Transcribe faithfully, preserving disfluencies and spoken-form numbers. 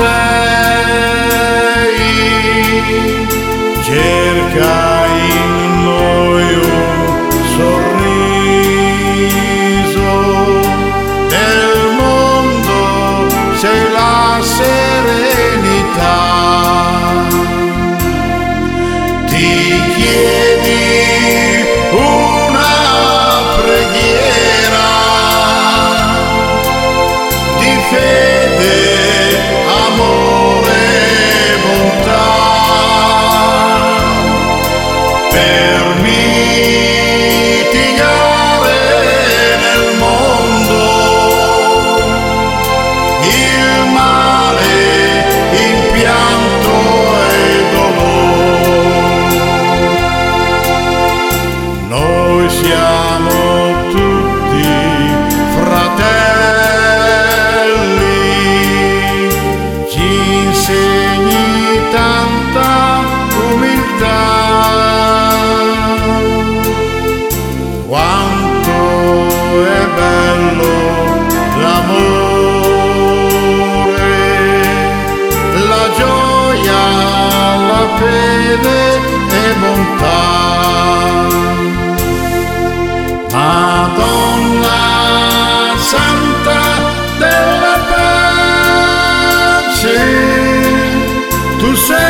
sei, cerca in noi un sorriso, nel mondo sei la serenità. Ti chiedi una preghiera di fede, amore, bontà, per mitigare nel mondo il male, il pianto e dolore. Noi siamo tutti fratelli, ci insegni tanta umiltà. Quanto è bello l'amore, la gioia, la fede e bontà. Madonna Santa della pace, tu sei